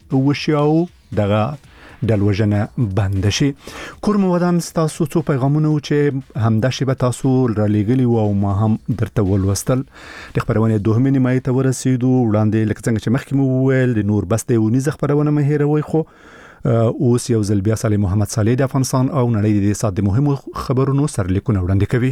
وشي او دغه ډلوژنه بند شي. کور مو ودان تاسو څو پیغامونه چې همدا شی به تاسو را لېګلی او ما هم درته ولوستل. د خبرونه دوهمه نیمه ته ورسېدو وړاندې لکه څنګه چې مخکې مو ویل د نور بسته ونیز خبرونه مه هېروي. خو اوس یو ځل بیا صالح محمد صالح د افغانستان او نړۍ د ساده مهمو خبرونو سرلیکونه وړاندې کوي.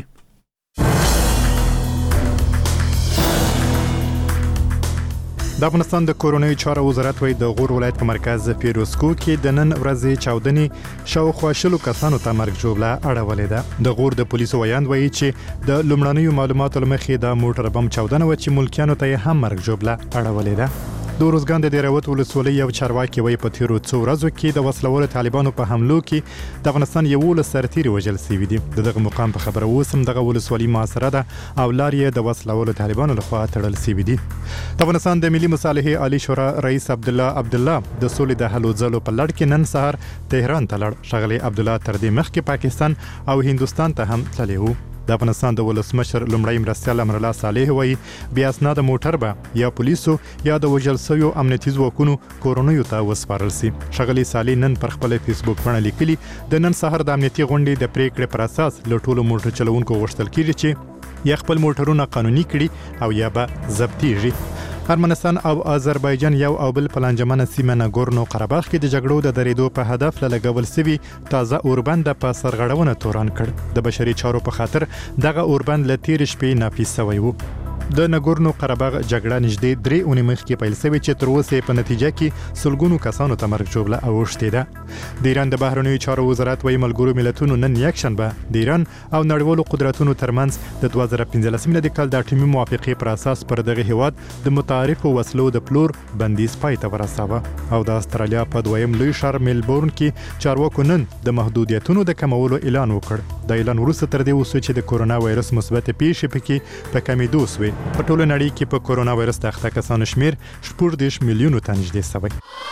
د افغانستان د کورونوي چارو وزارت وایي د غور ولایت په مرکز پیروزکو کې د نن ورځې چاودنې شاوخوا شلو کسانو ته مرګ ژوبله اړولې ده. د غور د پولیسو ویاند وایي چې د لومړنیو معلوماتو لمخې د موټر بم چاودنه و چې ملکیانو ته هم مرګ ژوبله اړولې ده. د روزګان د دیروت ولسوالۍ یو چارواکي وایي په تیرو څو ورځو کې د وسلوالو طالبانو په حملو کې د افغانستان 11 سرتیري وژل شوي دي. دغه مقام په خبره اوسم دغه ولسوالۍ محاصره ده او لار یې د وسلوالو طالبانو لخوا تړل شوي دي. د افغانستان د ملي مصالحې عالی شورا رئیس عبدالله د سولې د هلو ځلو په لړ کې نن سهار تهران ته لاړ. ښاغلی عبدالله تر دې مخکې پاکستان او هندوستان ته هم تللی و. د افغانستان د ولسمشر لومړی مرستیال امرالله صالح وایي بیا اسناد موټر به یا پولیسو یا د وژل شویو امنیتي ځواکونو کورونیو ته وسپارل شي. ښاغلی صالح نن پر خپل فیسبوک باندې لیکلي د نن سهار د امنیتي غونډې د پریکړې پر اساس له ټولو موټر چلوونکو غوښتل کیږي چې یا خپل موټرونه قانوني کړي او یا به ضبطیږي. ارمنستان او آذربایجان یو او بل په لانجمنه سیمه ناګورنو قرهباغ کې د جګړو د درېدو په هدف لګول شوی تازه اوربند په سرغړونه توران کړ. د بشري چارو په خاطر دغه اوربند له تیر شپې نافذ شوی و. د ناګورنو قرهباغ جګړه نږدې 3 اونۍ مخکې پیل شوې چې تر اوسه په نتیجه کې سلګونو کسانو ته مرګ ژوبله اوښتې ده. د ایران د بهرنیو چارو وزارت وایي ملګرو ملتونو نن یکشنبه د ایران او نړیوالو قدرتونو ترمنځ د 2015 د کال د اټومي موافقې پر اساس پر دغه هیواد د متعارفو وسلو د پلور بندیز پای ته ورساوه. او د استرالیا په دویم لوی ښار ملبورن کې چارواکو نن د محدودیتونو د کمولو اعلان وکړ. د اعلان وروسته تر دې وسو چې د کورونا وایرس مثبت پیښې پکې په کمیدو شوې. په ټوله نړۍ کې په کورونا وایرس د اخته کسانو شمیر 14 میلیونو ته نږدې شوی.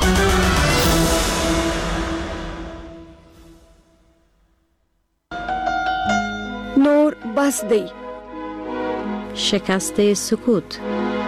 نور بس دی. شکست سکوت.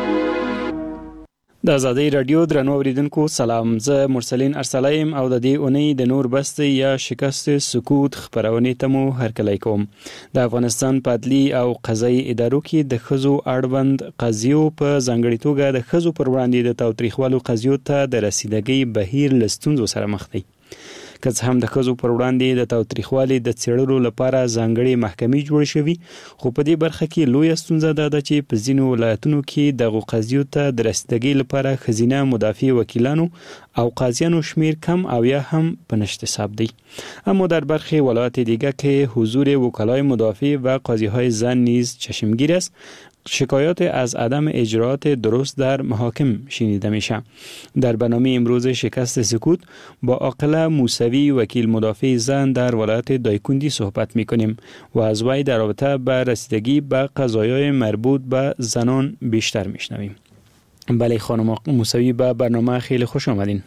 د آزادۍ رادیو درنو اوریدونکو سلام. زه مرسلین ارسلایم او د دې اونۍ د نور بست یا شکست سکوت خبرونه ته مو هرکلی کوم. د افغانستان په عدلي او قضایي ادارو کې د ښځو اړوند قضیو په ځانګړي توګه د ښځو پر وړاندې د تاوتریخوالو قضیو ته د رسیدګۍ بهیر له ستونزو سره مخ دی. که څه هم د ښځو پر وړاندې د تاوتریخوالي د څېړلو لپاره ځانګړي محکمې جوړې شوي، خو په دې برخه کې لویه ستونزه ده چې په ځینو ولایتونو کې دغو قضیو ته د رسیدګۍ لپاره ښځینه مدافع وکیلانو او قاضیانو شمیر کم او یا هم به نشت حساب دی. اما در برخی ولایات دیگر که حضور وکلای مدافع و قاضی‌های زن نیز چشمگیر است، شکایات از عدم اجراءات درست در محاکم شنیده میشه. در برنامه امروز شکست سکوت با عاقله موسوی وکیل مدافع زن در ولایت دایکندی صحبت میکنیم و از وی در رابطه با رسیدگی به قضایای مربوط به زنان بیشتر میشنویم. بله خانم موسوی، به برنامه خیلی خوش آمدین.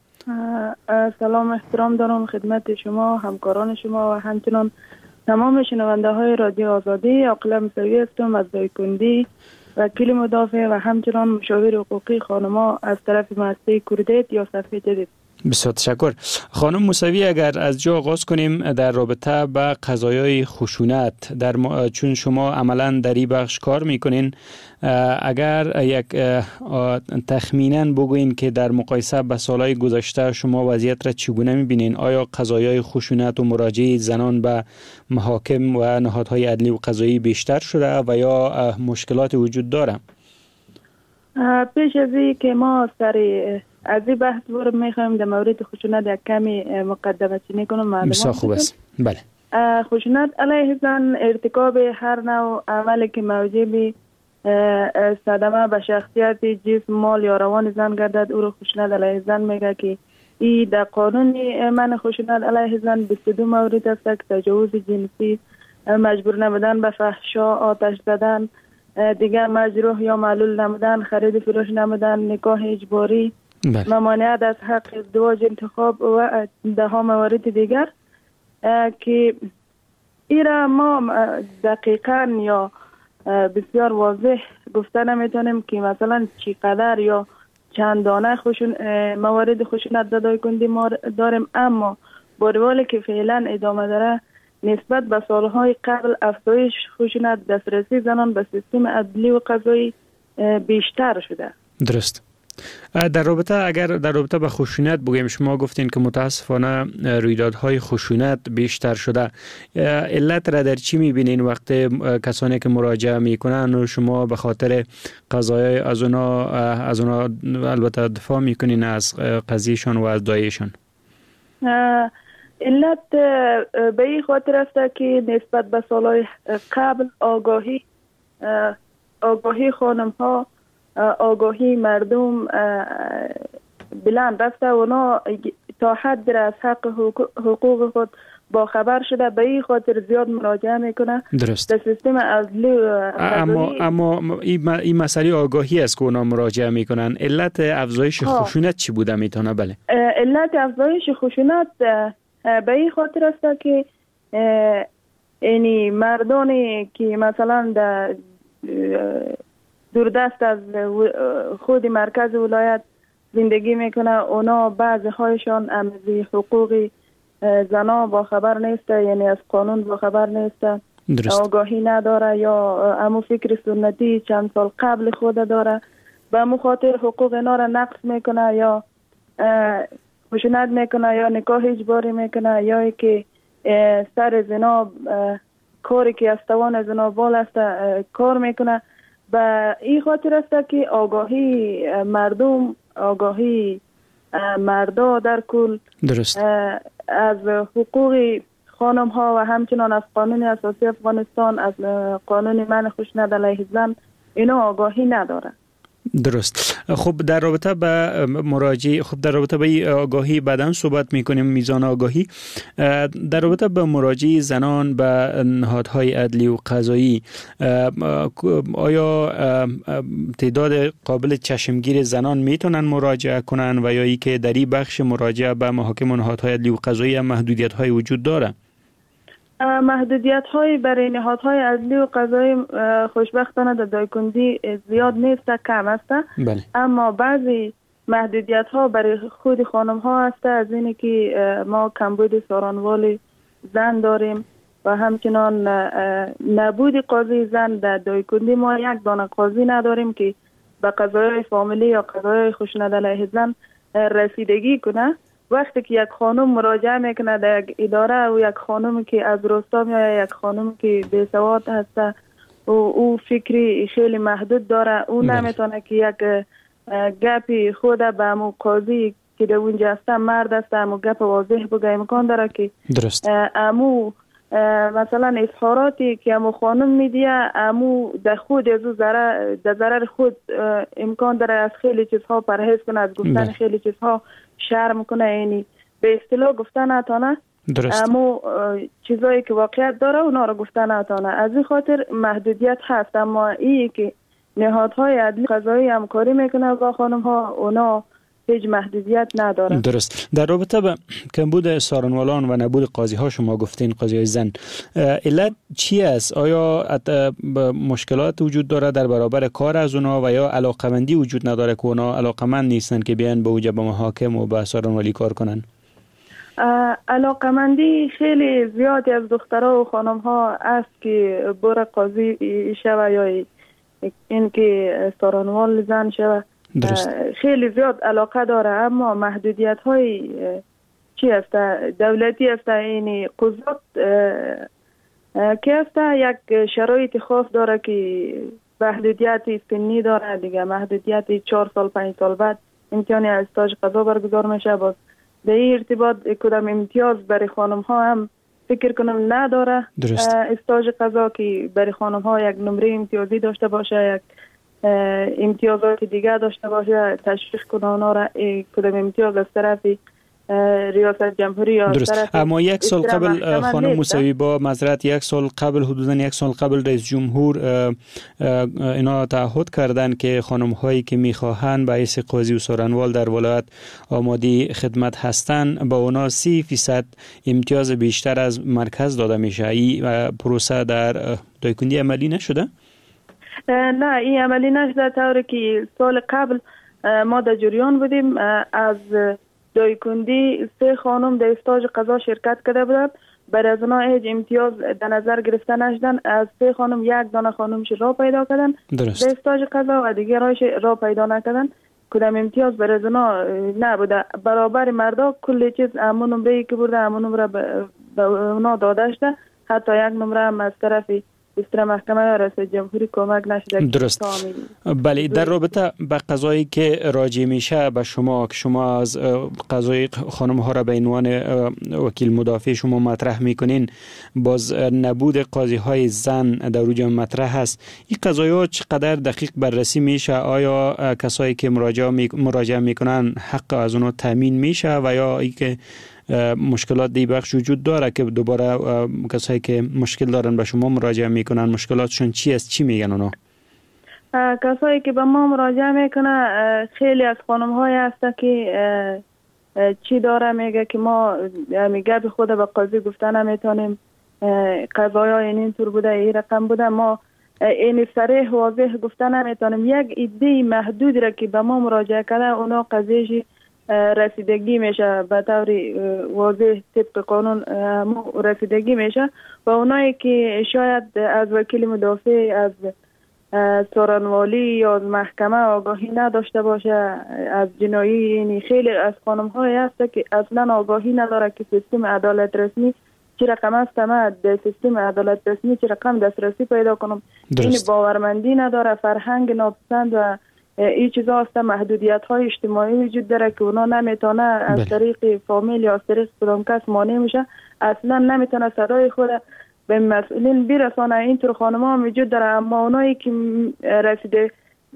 سلام، احترام دارم خدمت شما، همکاران شما و همچنان تمام شنونده های رادیو آزادی. عاقله موسوی هستم از دایکندی، وکیل مدافع و همچنان مشاور حقوقی خانما از طرف مؤسسه کوردیت یا صفحه جدید. بسیار تشکر. خانم موسوی، اگر از جا آغاز کنیم در رابطه با قضایای خشونت، چون شما عملا در این بخش کار میکنین، اگر یک تخمینا بگوین که در مقایسه با سالهای گذشته شما وضعیت را چگونه میبینین؟ آیا قضایای خشونت و مراجعه زنان به محاکم و نهادهای عدلی و قضایی بیشتر شده و یا مشکلات وجود داره؟ پیش از این که ما از این بحث برو میخوایم در مورد خشونت یک کمی مقدمه چینی کنم. بسیار خوب است. بله. خشونت علیه زن ارتکاب هر نوع عملی که موجب صدمه به شخصیت، جسم، مال یا روان زن گردد او رو خشونت علیه زن میگه که این در قانون من خشونت علیه زن 22 مورد است که تجاوز جنسی، مجبور نمودن به فحشا، آتش زدن، دیگر مجروح یا معلول نمودن، خرید فروش نمودن، نکاح اجباری، ممانعت از حق ازدواج، انتخاب و ده ها موارد دیگر که این را ما دقیقاً یا بسیار واضح گفته نمیتونیم که مثلا چقدر یا چندانه موارد خشونت در دایکندی ما داریم، اما با روالی که فعلا ادامه داره نسبت به سالهای قبل افزایش خشونت، دسترسی زنان به سیستم عدلی و قضایی بیشتر شده. درست. در رابطه به خشونت بگیم، شما گفتین که متاسفانه رویدادهای خشونت بیشتر شده. علت را در چی میبینین وقتی کسانی که مراجعه میکنن و شما به خاطر قضایای از اونا البته دفاع میکنین از قضیهشان و از دایشان؟ علت به این خاطر است که نسبت به سالهای قبل آگاهی خانم ها، آگاهی مردم بلند رفته، اونا تا حد از حق حقوق خود با خبر شده، به این خاطر زیاد مراجعه میکنه. درست. در سیستم عدلی اما این مسئله آگاهی است که اونا مراجعه میکنن. علت افزایش خشونت چی بوده میتونه؟ بله، علت افزایش خشونت به این خاطر است که یعنی مردانی که مثلا در دوردست از خود مرکز ولایت زندگی میکنه، اونا بعضی هایشان از حقوق زنا با خبر نیسته، یعنی از قانون با خبر نیسته، آگاهی نداره یا امو فکر سنتی چند سال قبل خود داره، به مخاطر حقوق اینا را نقض میکنه یا خشونت میکنه یا نکاح اجباری میکنه یا که سر زنا کاری که از توان زنا بال است کار میکنه. به این خاطر است که آگاهی مردم، آگاهی مردا در کل درست از حقوق خانم ها و همچنان از قانون اساسی افغانستان، از قانون منع خشونت علیه زن، اینا آگاهی نداره. درست. خب در رابطه به مراجعه، در رابطه به آگاهی بعداً صحبت میکنیم، میزان آگاهی. در رابطه به مراجعه زنان به نهادهای عدلی و قضایی، آیا تعداد قابل چشمگیر زنان میتونن مراجعه کنن و یا ای که در این بخش مراجعه به محاکم و نهادهای عدلی و قضایی محدودیت های وجود داره؟ محدودیت های برای نهادهای عدلی و قضایی خوشبختانه در دایکندی زیاد نیست، کم است. بله. اما بعضی محدودیت ها برای خود خانم ها هست، از اینه که ما کمبود سارانوال زن داریم و همچنان نبود قاضی زن در دایکندی. ما یک دانه قاضی نداریم که به قضایای فامیلی یا قضایای خشونت علیه زن رسیدگی کنه. وقتی که یک خانم مراجعه میکنه در یک اداره و یک خانم که از روستا یا یک خانم که بیسواد هست و او فکری خیلی محدود داره، او نمیتونه که یک گپی خود به امو قاضی که در اونجا هست، مرد است، امو گپ واضح بگه، امکان داره که درست امو مثلا اظهاراتی که امو خانم میدیه، امو در خود از در ضرر خود امکان داره از خیلی چیزها پرهیز کنه، از گفتن خیلی چیزها شرم کنه، یعنی به اصطلاح گفتن نتانه. درست. اما چیزایی که واقعیت داره اونا رو گفتن نتانه. از این خاطر محدودیت هست، اما این که نهادهای عدلی قضایی همکاری میکنه با خانم ها، اونا هیچ محدودیت نداره. درست. در رابطه با کمبود سارنوالان و نبود قاضی ها شما گفتین قاضی زن، علت چی است؟ آیا مشکلات وجود داره در برابر کار از اونا و یا علاقمندی وجود نداره که اونا علاقمند نیستن که بیان به اوج محاکم و به سارنوالی کار کنن؟ علاقمندی خیلی زیادی از دخترها و خانم ها است که بر قاضی شوه یا این که سارنوال زن شوه. خیلی زیاد علاقه داره، اما محدودیت های چی است؟ دولتی است، این قضات که است یک شرایط خاص داره که محدودیت سنی داره دیگه، محدودیت 4 سال 5 سال بعد امتحان استاژ قضا برگزار میشه. باز به این ارتباط کدام امتیاز برای خانم ها هم فکر کنم نداره. استاژ قضا که برای خانم ها یک نمره امتیازی داشته باشه، یک امتیازات دیگه داشته باشه، تشویق کنه اونا را کدام امتیاز از طرف ریاست جمهوری یا درست. اما یک سال قبل خانم موسوی با معذرت، یک سال قبل حدوداً یک سال قبل رئیس جمهور اینا تعهد کردن که خانم هایی که میخواهند به حیث قاضی و سارنوال در ولایت آماده خدمت هستند با اونا 30% امتیاز بیشتر از مرکز داده میشه. این پروسه در دایکندی عملی نشده؟ نه، این عملی نشده، طوری که سال قبل ما در جریان بودیم. از دایکندی 3 خانم در استاج قضا شرکت کرده بودند. برای از اونا هیچ امتیاز در نظر گرفته نشدن. از 3 خانم 1 دانه خانمش را پیدا کردن در استاج قضا و دیگه را پیدا نکردن. کدام امتیاز برای از اونا نبوده. برابر مردا کل چیز همون نمره که برده همون نمره به اونا داده شده. حتی 1 نمره هم از طرف استرا محکمه رئیس جمهوری کمک نشده. درست. بله، در رابطه به قضایی که راجع میشه به شما که شما از قضای خانم ها را به عنوان وکیل مدافع شما مطرح میکنین، باز نبود قاضی های زن در روی مطرح است. این قضایی ها چقدر دقیق بررسی میشه؟ آیا کسایی که مراجعه میکنن حق از اونها تامین میشه و یا اینکه مشکلات دی بخش وجود داره که دوباره کسایی که مشکل دارن به شما مراجعه میکنن مشکلاتشون چی است؟ چی میگن اونا؟ کسایی که به ما مراجعه میکنه خیلی از خانم های هست که چی داره میگه که ما میگه به خود به قاضی گفته نمیتونیم، قضایی های این طور بوده، این رقم بوده، ما این صریح واضح گفته نمیتونیم. یک ایده محدود را که به ما مراجعه کرده اونا قضیهش رسیدگی میشه به طور واضح طبق قانون رسیدگی میشه و اونایی که شاید از وکیل مدافع، از سارنوالی یا از محکمه آگاهی نداشته باشه از جنایی، یعنی خیلی از خانم های هست که اصلا آگاهی نداره که سیستم عدالت رسمی چی رقم است، ما در سیستم عدالت رسمی چی رقم دسترسی پیدا کنم. این باورمندی نداره، فرهنگ ناپسند و این چیزا هست، محدودیت های اجتماعی وجود داره که اونا نمیتونه از طریق فامیل یا از طریق کدام کس مانع میشه، اصلا نمیتونه صدای خود به مسئولین برسانه. اینطور خانم ها وجود داره، اما اونایی که رسیده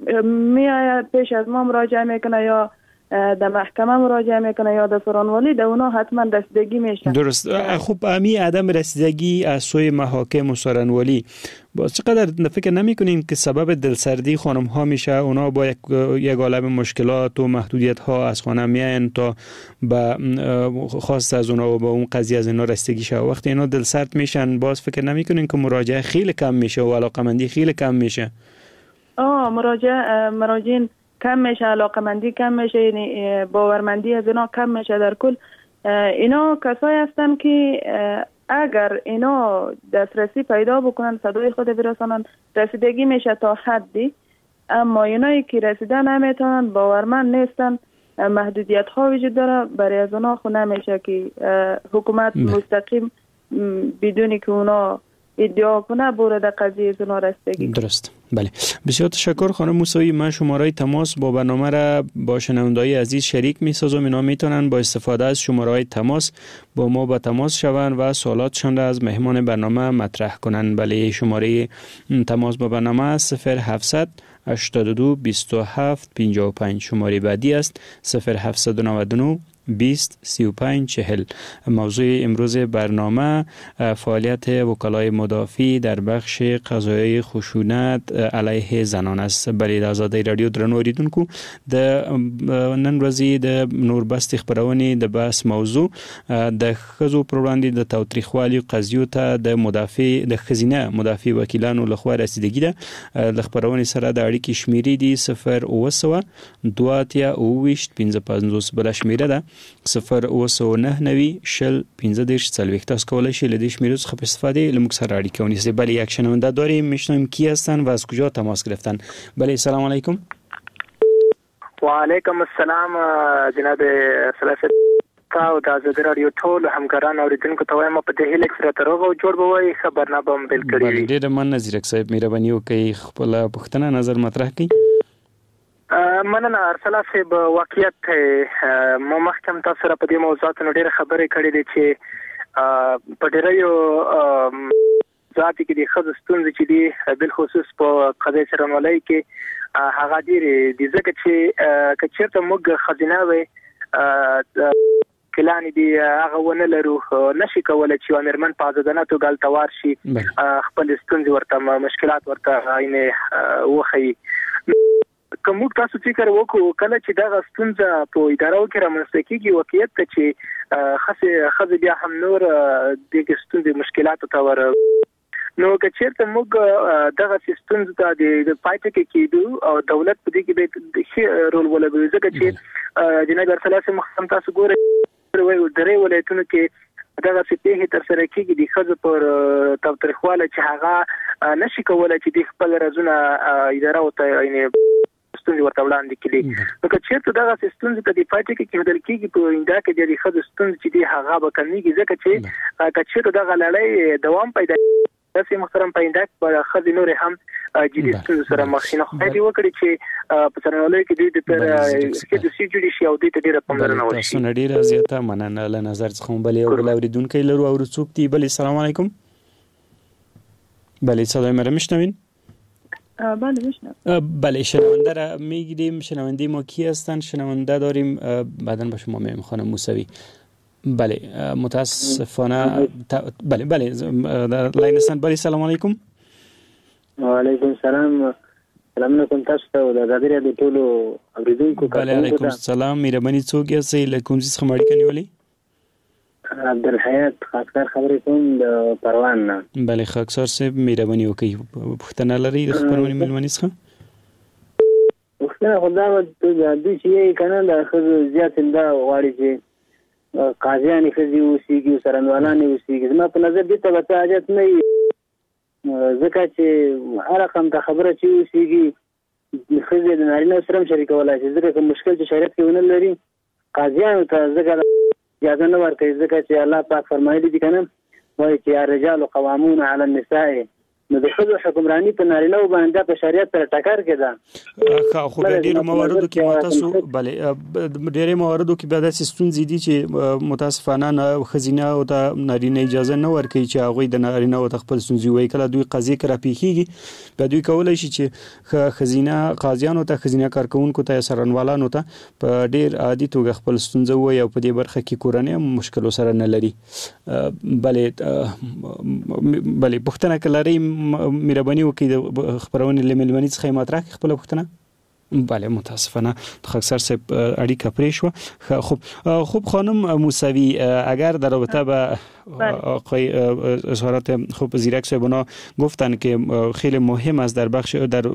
میآید پیش از ما مراجعه میکنه یا در محکمه مراجعه میکنه یا در سارنوالی، در اونا حتما رسیدگی میشه. درست. خب امی عدم رسیدگی از سوی محاکم و سارنوالی باز چقدر فکر نمیکنین که سبب دلسردی خانم ها میشه؟ اونا با یک عالم مشکلات و محدودیت ها از خانه میاین تا به خواست از اونا و با اون قضیه از اینا رسیدگی شه. وقتی اینا دلسرد میشن باز فکر نمیکنین که مراجعه خیلی کم میشه و علاقمندی خیلی کم میشه؟ مراجعین کم میشه، علاقمندی کم میشه، یعنی باورمندی از اینا کم میشه. در کل اینا کسایی هستن که اگر اینا دسترسی پیدا بکنن صدای خود برسانن رسیدگی میشه تا حدی، اما اینایی که رسیدن نمیتونن، باورمند نیستن، محدودیت ها وجود داره، برای از اونا خود نمیشه که حکومت مستقیم بدونی که اونا ادعا کنه بورد قضیه اونا رسیدگی. درست. بله، بسیار تشکر خانم موسوی. من شماره تماس با برنامه را با شنونده‌های عزیز شریک می‌سازم. اینا میتونن با استفاده از شماره تماس با ما به تماس شوند و سوالاتشان را از مهمان برنامه مطرح کنند. بله، شماره تماس با برنامه 0700 82 27 55. شماره بعدی است 0799 20 35 40. موضوع امروز برنامه فعالیت وکلای مدافع در بخش قضایای خشونت علیه زنان است. بله، آزادی رادیو درنو اوریدونکو د نن ورځې د نوربست خبرونه د بحث موضوع د خزو پر وړاندې د تاوتریخوالي قضیو ته د مدافع د خزینه مدافع وکیلانو لخوا رسیدګي ده. د خبرونه سره د اړیکې شمیرې دي 0900 2 25 بل شمیره ده 0990 شل 15 40. تاسو کولای شئ له دې شمیرو څخه په استفاده له موږ سره اړیکه ونیسئ. بله، یک شنونده داریم، میشنویم کی هستن و از کجا تماس گرفتن. بله، سلام علیکم. و علیکم السلام جناب سلاسل او د آزادی رادیو ټول همکاران اوریدونکو ته وایم په دې هیله سره ترغه جوړ بوي خبرنامه بم بل کړی. ډېر من نظیر صاحب مهرباني وکړئ خپل پښتنه نظر مطرح کړئ. مننه ارسلا صاحب، واقعیت مو مخکم تاسو سره په دې موضوعاتو ډېر خبرې کړې دي چې په ډېرو ذاتي کې د خځو ستونزې چې دي بل خصوص په قضیه سرنولۍ کې هغه ډېرې دي، ځکه چې کچېرته موږ خزینه وي کلانی دی هغه ونه لرو نشي کولای چې امرمن په ځدنه تو ګل توار شي خپل ستونزې ورته مشکلات ورته عینه وخی. کوم تاسو فکر وکړو کله چې دا ستونزه په ادارو کې رامنځته کیږي واقعیت ته چې خاصه بیا هم نور د ستونزې مشکلات ته ور نو که چیرته موږ دغه سیستم ته د پایټ کې کېدو او دولت په دې کې به رول ولوي ځکه چې جناب ارسلاسه مخکم تاسو ګورئ درې ولایتونو کې دغه سپېه تر سره کېږي د خځو پر تاوتریخواله چې هغه نشي کولای چې د خپل رازونه اداره او ته ستونزې ورته وړاندې کړي نو که چیرته دغه ستونزې ته د پاتې کې کېدل کېږي په انده کې د خځو ستونزې چې دی هغه به کمیږي ځکه چې که چیرته دغه لړۍ دوام پیدا تاسو محترم پاینده په خځې نور هم جدي ستونزې سره مخ شي نو خدای دې وکړي چې په سرنولۍ کې د پر کې د سی جوړ شي او د ډیره پاملرنه وشي تاسو ډیره زیاته مننه له نظر څخه بل یو اوریدونکو لرو او څوک دی بل السلام علیکم بله صدای مرا میشنوین بله میشنوم بله شنونده را میگیریم شنونده ما کی هستن شنونده داریم بعداً با شما میام خانم موسوی بله متاسفانه بله در لاین هستن بله سلام علیکم و علیکم سلام سلام علیکم تاسو ته د غادر د ټولو اوریدونکو بله علیکم السلام مهرباني څوک یې له کوم ځای څخه مړی کنيولي عبدالحیات خاصکار خبرې کوم د پروان نه بله خاکسار صاحب مهرباني وکړئ پوښتنه لرئ د خبرونې ملمنې څخه پوښتنه خو دا د دوی چې یې که نه د ښځو زیات دا غواړي چې قاضیانې ښځې اوسېږي څارنوالانې اوسېږي زما په نظر دې ته به څه حاجت نه وي ځکه چې هر رقم ته خبره چې اوسېږي ښځې د نارینه سره هم شریکولی شي ځکه که مشکل چې شریعت کې ونه لري قاضیانو ته ځکه اجازه نه ورکوي ځکه چې الله پاک فرمایلي دي که نه وایي چې الرجال قوامون علی النساء نو د ښځو حکمراني په نارینه‌و باندې په شریعت سره ټکر کې ده خو په ډېرو مواردو کې متاسو بله ډېرې مواردو کې بیا داسې ستونزې دي چې متاسفانه ښځینه او ته نارینه اجازه نه ورکوي چې هغوی د نارینه او ته خپل ستونزې ووایي کله دوی قضیې کې راپېښېږي بیا دوی کولی شي چې ښځینه قاضیانو ته ښځینه کارکوونکو ته یا څارنوالانو ته په ډېر عادي توګه خپل ستونزه ووایي او په دې برخه کې کورنۍ هم مشکلو سره نه لري بله پوښتنه که لرئ مهرباني وکړئ د خبرونې له ملمنې څخه مطرح کړئ خپله پوښتنه بله متاسفانه خاکسار صاحب اړیکه پرې شوه خب خانم موسوی اگر در رابطه با آقای اظهارات خب زیرک صاحبانا گفتن که خیلی مهم است در بخش در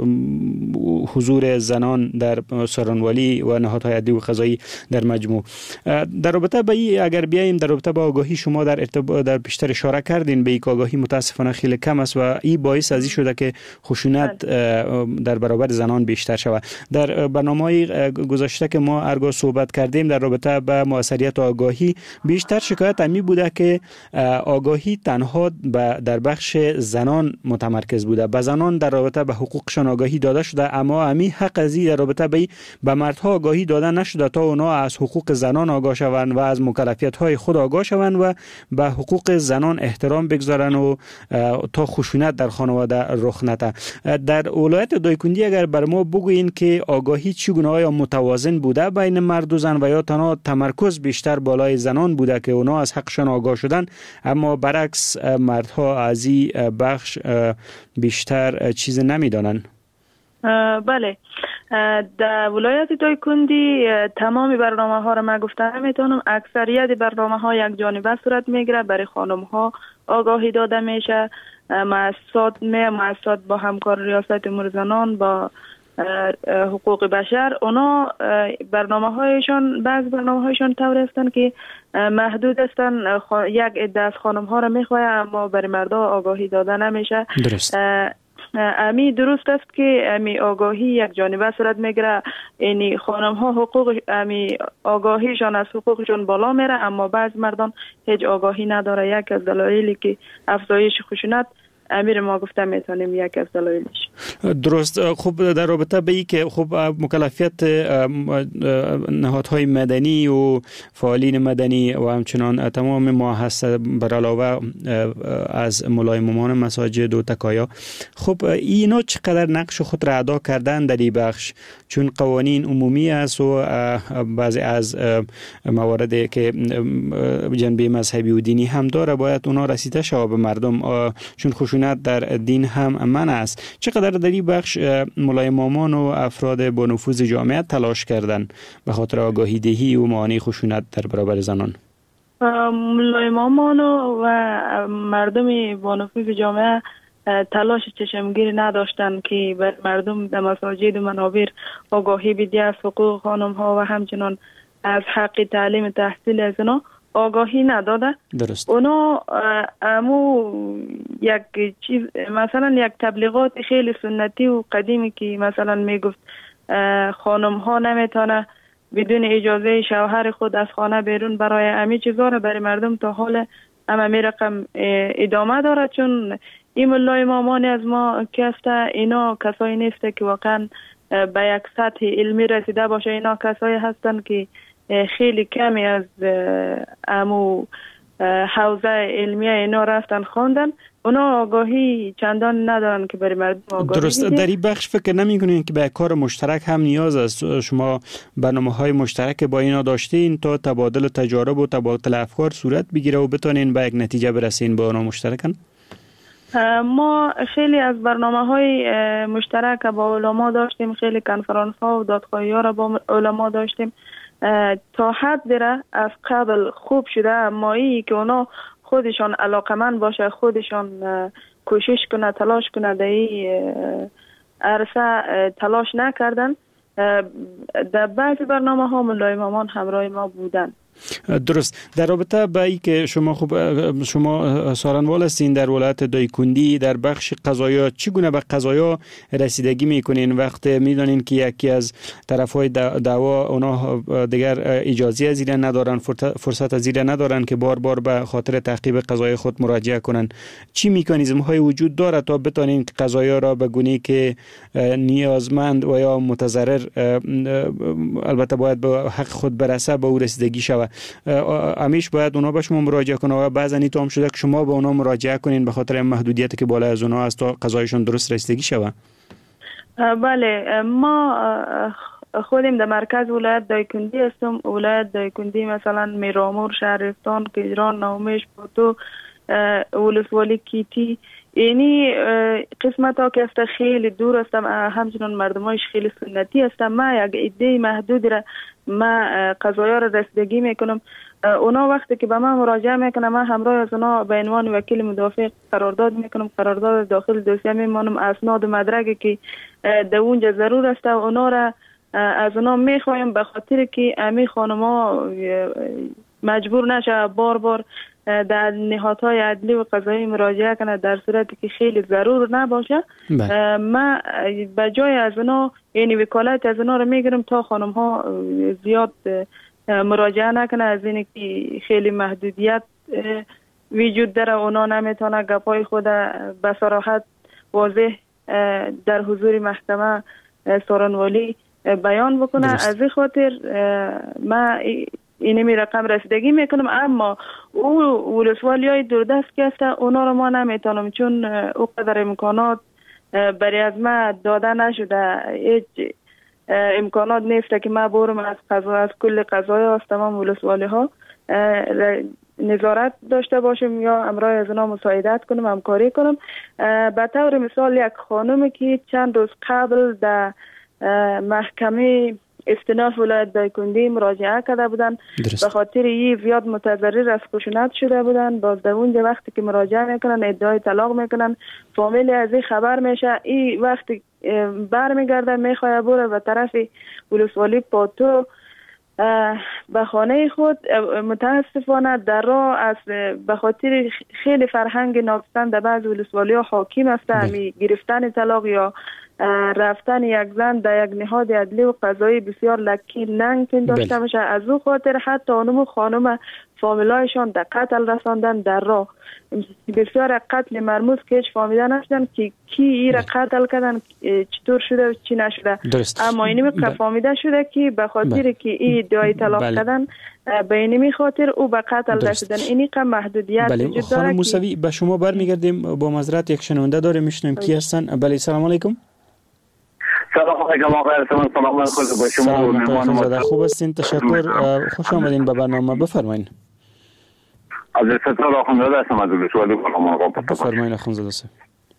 حضور زنان در څارنوالي و نهادهای عدلی و قضایی در مجموع در رابطه با این اگر بیایم در رابطه با آگاهی شما در بیشتر اشاره کردین به یک آگاهی متاسفانه خیلی کم است و این باعث از این شده که خشونت در برابر زنان بیشتر شود در برنامه‌های گذشته که ما ارگاه صحبت کردیم در رابطه با موثریت آگاهی بیشتر شکایت امی بوده که آگاهی تنها در بخش زنان متمرکز بوده به زنان در رابطه به حقوقشان آگاهی داده شده اما امی حق ازی در رابطه به مردها آگاهی داده نشده تا اونا از حقوق زنان آگاه شوند و از مکلفیت‌های خود آگاه شوند و به حقوق زنان احترام بگذارن و تا خشونت در خانواده رخ نده در ولایت دایکندی اگر بر ما بگویین که آگاهی چگونه آیا متوازن بوده بین مرد و زن و یا تنها تمرکز بیشتر بالای زنان بوده که اونا از حقشان آگاه شدن اما برعکس مردها از این بخش بیشتر چیز نمیدانن بله در ولایت دایکندی تمام برنامه ها را من گفتم میتونم اکثریت برنامه ها یک جانبه صورت میگیره برای خانم ها آگاهی داده میشه مؤسسات با همکار ریاست امور زنان با حقوق بشر اونا برنامه هایشان بعض برنامه هایشان طور هستند که محدود هستند یک عده از خانم ها را میخواه اما برای مردا آگاهی داده نمیشه درست امی درست است که امی آگاهی یک جانبه صورت میگیره یعنی خانم ها حقوق امی آگاهیشان از حقوقشون بالا میره اما بعض مردان هیچ آگاهی نداره یک از دلایلی که افزایش خشونت امیر ما گفتم میتونیم یک از دلایلش درست خوب در رابطه به این که خب مکلفیت نهادهای مدنی و فعالین مدنی و همچنان تمام ما هست بر علاوه از ملایممان مساجد و تکایا خب اینا چقدر نقش خود را ادا کردن در این بخش چون قوانین عمومی است و بعضی از مواردی که جنبه مذهبی و دینی هم داره باید اونا رسیده شود به مردم چون خشونت در دین هم منع است چقدر در این بخش ملایمامان و افراد با نفوذ جامعه تلاش کردن به خاطر آگاهی دهی و معانی خشونت در برابر زنان ملایمامان و مردم با نفوذ جامعه تلاش چشمگیری نداشتن که بر مردم در مساجد و منابر آگاهی بدهند از حقوق خانم ها و همچنان از حق تعلیم تحصیل از اونا آگاهی نداده. درست. اونا امو یک چیز مثلا یک تبلیغات خیلی سنتی و قدیمی که مثلا میگفت خانم ها نمیتونه بدون اجازه شوهر خود از خانه بیرون برای همه چیزا رو برای مردم تا حال می رقم ادامه داره، چون این ملای مامان از ما کسته اینا کسایی نیسته که واقعا به یک سطح علمی رسیده باشه. اینا کسایی هستن که خیلی کمی از امو حوزه علمی اینا رفتن خوندن، اونا آگاهی چندان ندارن که برای مردم آگاهی درست. در این بخش فکر نمی کنین که به کار مشترک هم نیاز است؟ شما برنامه‌های مشترک با اینا داشتین تا تبادل تجارب و تبادل افکار صورت بگیره و بتونین به یک نتیجه برسین با اونا مشترکن؟ ما خیلی از برنامه‌های مشترک با علما داشتیم، خیلی کنفرانس ها و دادخواهی ها را با علما داشتیم. تا حد دیره از قبل خوب شده، اما ای که اونا خودشان علاقمند باشه، خودشان کوشش کنه، تلاش کنه، در این عرصه تلاش نکردن. در بعضی برنامه ها ملای مامان همراه ما بودن. درست. در رابطه با ای که شما سارنوال هستین در ولایت دایکندی، در بخش قضایا چگونه به قضایا رسیدگی میکنین وقتی میدونین که یکی از طرفهای دعوا اونا دیگر اجازه از زیر ندارن، فرصت از زیر ندارن که بار بار به خاطر تعقیب قضای خود مراجعه کنن؟ چی مکانیزم های وجود داره تا بتونین قضایا را به گونه‌ای که نیازمند و یا متضرر البته باید به حق خود برسه به او رسیدگی شود؟ همیشه باید اونا به شما مراجعه کنن و بعضا این هم شده که شما به اونا مراجعه کنین به خاطر محدودیتی که بالا از اونا است تا قضایشون درست رسیدگی شود؟ بله، ما خودم در مرکز ولایت دایکندی هستم. ولایت دایکندی مثلا میرامور، شهرستان، کجران، نومیش، پوتو، ولسوالی کیتی، اینی قسمت ها که است خیلی دور هستم، همچنان مردمایش خیلی سنتی هستم. ما یک ایده محدودی را ما قضایا را رسیدگی میکنم. اونا وقتی که به من مراجعه میکنم، من همراه از اونا به عنوان وکیل مدافع قرارداد میکنم. قرارداد داخل دوسیه میمانم، اسناد و مدرکی که در اونجا ضرور است اونا را از اونا میخوایم، به خاطر که امی خانما مجبور نشه بار بار در نهادهای عدلی و قضایی مراجعه کنه در صورتی که خیلی ضرور نباشه. ما به جای از اونا یعنی وکالت از اونا رو میگیرم تا خانم ها زیاد مراجعه نکنه، از اینی که خیلی محدودیت وجود داره، اونا نمیتونه گپای خود به صراحت واضح در حضور محکمه سارنوالی بیان بکنه. از این خاطر ما اینمی رقم رسیدگی میکنم، اما او ولسوالی های دوردست که هست اونا رو ما نمیتونم، چون او قدر امکانات برای از ما داده نشده. هیچ امکانات نیست که ما برم از کل قضای از تمام ولسوالی ها نظارت داشته باشم یا امرای از اونا مساعدت کنم، همکاری کنم. به طور مثال یک خانومی که چند روز قبل در محکمه استیناف ولایت دایکندی مراجعه کرده بودن، به خاطر این زیاد متضرر از خشونت شده بودن. باز در اونجا وقتی که مراجعه میکنن ادعای طلاق میکنن، فامیل از این خبر میشه، این وقتی برمیگرده میخواد بره به طرف ولسوالی پاتو به خانه خود. متاسفانه در راه از به خاطر خیلی فرهنگ ناپسند در بعض ولسوالی ها حاکم است، همی گرفتن طلاق یا رفتن یک زن در یک نهاد عدلی و قضایی بسیار لکی ننگ داشته باشه. از او خاطر حتی اونم خانم فامیلایشان در قتل رساندن در راه. بسیار قتل مرموز که هیچ فامیده نشدن که کی ای را قتل کردن، چطور شده و چی نشده. اما اینمی که فامیده شده که به خاطر که ای ادعای طلاق کردن به اینمی خاطر او به قتل رسیدن. اینی که محدودیت وجود داره. خانم موسوی به شما برمیگردیم. با معذرت یک شنونده داره میشنیم کی هستن. بله، سلام علیکم. سلام علیکم آقای ارسلان، سلام علیکم با شما و مهمان. خوب هستین؟ تشکر. خوش آمدین به برنامه. بفرمایین. عزیز ستار آخونزاده هستم از ولسوالی آقا. بفرمایین آخونزاده صاحب.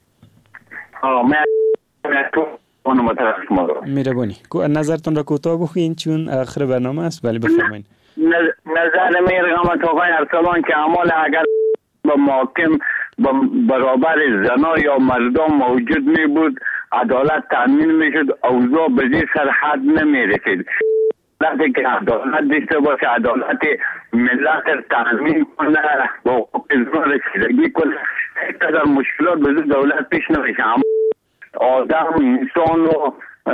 من تو اونو مطرح شما دارم. میربانی نظرتون را کوتاه بخوین چون آخر برنامه است. بله بفرمایین. نظر میرگم آقای ارسلان که اعمال اگر به محاکم برابر زنا یا مردم موجود می بود، عدالت تامین می شد، اوضاع به این سرحد نمی رسید. وقتی که عدالت داشته باشه، عدالت ملت تامین کنه، با حقوق رسیدگی کنه، اینقدر مشکلات به دولت پیش نمیشه. آدم، انسان و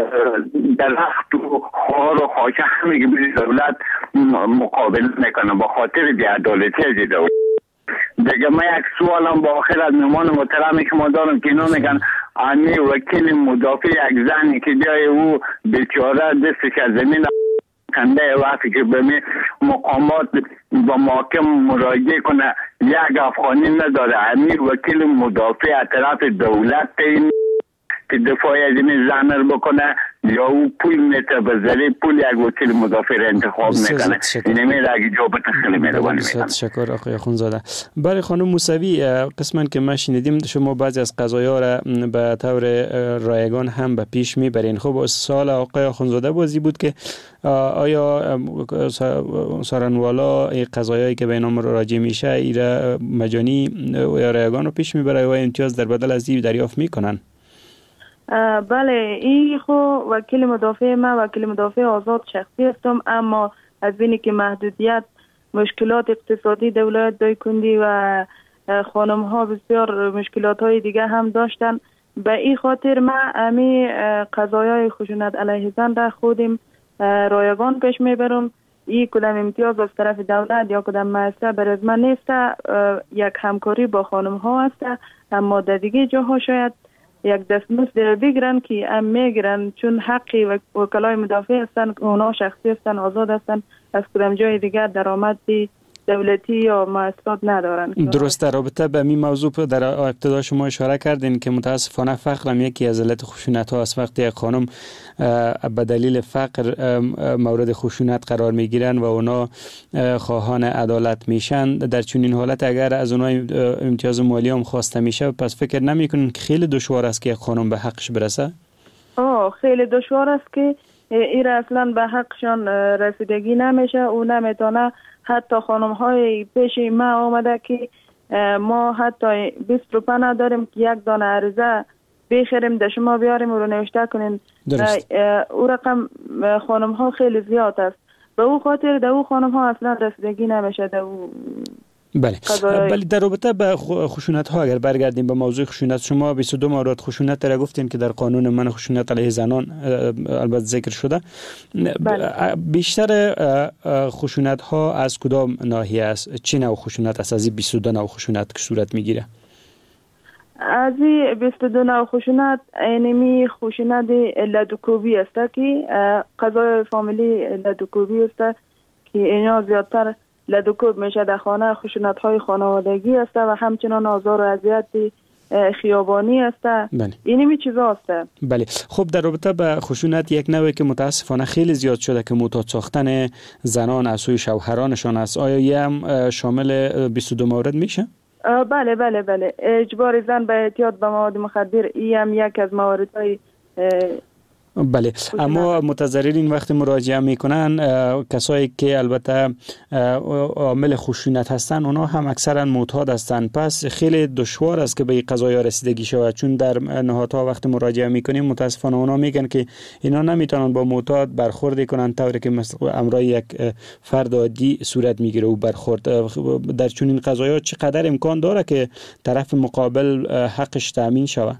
درخت و خار و خاشه همه که به دولت مقابل میکنه با خاطر بی‌عدالتی از دولت. دیگه من یک سوالم با آخر از مهمان محترم شما دارم که اینا میگن امی وکیل مدافع یک زنی که جای او بیچاره دستش از زمین کنده وقتی که به مقامات با محاکم مراجعه کنه یک افغانی نداره. امی وکیل مدافع از طرف دولت این که دفاعی از این زن رو بکنه یا او پول میته بذاری پول یک وکیل مدافع را انتخاب میکنه. نمیره اگه جوابت خیلی مهربانی میکنم. تشکر آقای اخوندزاده. برای خانم موسوی، قسما که ما شنیدیم شما بعضی از قضایا را به طور رایگان هم به پیش میبرین. خب سوال آقای اخوندزاده بازی بود که آیا سارنوالا قضایایی که به اینا مراجعه میشه ایرا مجانی یا رایگان رو پیش میبره و امتیاز در بدل از این دریافت میکنن؟ بله، این خو وکیل مدافع ما وکیل مدافع آزاد شخصی هستم، اما از بینی که محدودیت مشکلات اقتصادی دولت دایکندی و خانم ها بسیار مشکلات های دیگه هم داشتن، به این خاطر ما امی قضایای خشونت علیه زن را خودیم رایگان پیش میبرم. این کدام امتیاز از طرف دولت یا کدام مؤسسه برای من نیست، یک همکاری با خانم ها است، اما در دیگه جاها شاید یک دستمزد بگیرن که هم میگیرن چون حقی وکلای مدافع هستن، اونا شخصی هستن، آزاد هستن، از کدام جای دیگر درآمد دولتی یا مؤسسات ندارن. درست. در رابطه به این موضوع در ابتدا شما اشاره کردین که متاسفانه فقر هم یکی از علت خشونت ها است. وقتی یک خانم به دلیل فقر مورد خشونت قرار میگیرن و اونا خواهان عدالت میشن، در چنین حالت اگر از اونا امتیاز مالی هم خواسته میشه، پس فکر نمیکنین که خیلی دشوار است که یک خانم به حقش برسه؟ خیلی دشوار است که این اصلا به حقشان رسیدگی نمیشه. او نمیتونه. حتی خانم های پیش ما آمده که ما حتی 20 روپه نداریم که یک دانه عریضه بخریم در شما بیاریم و رو نوشته کنین. او رقم خانم ها خیلی زیاد است. به او خاطر در او خانم ها اصلا رسیدگی نمیشه در او. بله. در رابطه با خشونت ها اگر برگردیم به موضوع خشونت، شما 22 مورد خشونت را گفتین که در قانون من خشونت علیه زنان البته ذکر شده. بله. بیشتر خشونت ها از کدام ناحیه است؟ چه نوع خشونت است از این 22 نوع خشونت که صورت میگیره؟ از این 22 نوع خشونت اینمی خشونت لدوکوبی است که قضای فامیلی لدوکوبی است که اینا زیادتر لدوکوب میشه در خانه. خشونت های خانوادگی است و همچنان آزار و اذیت خیابانی است. بله. اینمی چیزا است. بله. خب در رابطه با خشونت یک نوعی که متاسفانه خیلی زیاد شده که معتاد ساختن زنان از سوی شوهرانشان است، آیا یه هم شامل 22 مورد میشه؟ بله بله بله. اجبار زن به اعتیاد به مواد مخدر این هم یک از موارد بله. اما متضررین وقتی مراجعه میکنن، کسایی که البته عامل خشونت هستن اونا هم اکثرا معتاد هستن، پس خیلی دشوار است که به این قضایا رسیدگی شود. چون در نهادها وقتی مراجعه میکنیم متاسفانه اونا میگن که اینا نمیتونن با معتاد برخورد کنن طوری که امرای یک فرد عادی صورت میگیره و برخورد. در چنین قضایا چقدر امکان داره که طرف مقابل حقش تامین شود؟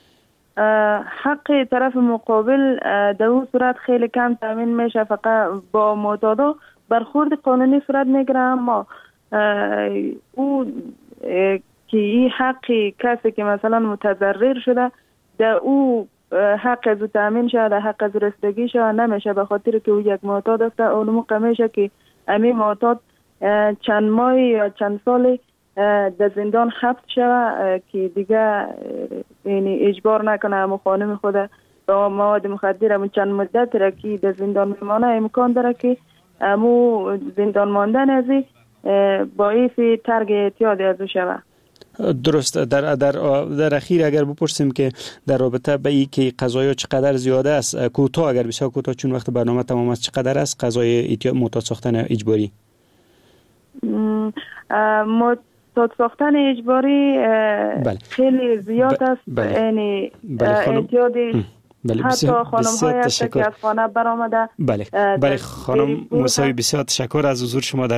حق طرف مقابل در اون صورت خیلی کم تامین میشه. فقط با معتادا برخورد قانونی صورت میگیره، اما او که این حق کسی که مثلا متضرر شده در او حق از تامین شده، در حق از رسیدگی شده نمیشه، به خاطر که او یک معتاد است. اون موقع میشه که امی معتاد چند ماه یا چند سال در زندان حبس شود که دیگه یعنی اجبار نکنه همون خانم خود با مواد مخدر همون چند مدت را که در زندان میمانه، امکان داره که همون زندان ماندن ازی باعث ترک اعتیاد ازو شود. درست. در اخیر اگر بپرسیم که در رابطه به این که قضایا چقدر زیاده است، کوتاه اگر بسیار کوتاه چون وقت برنامه تمام است، چقدر است قضای معتاد ساختن اجباری؟ ساد ساختن اجباری خیلی زیاد است. یعنی اعتیادی حتی خانم های هست که از خانه برآمده. بله خانم موسوی، بسیار تشکر از حضور شما در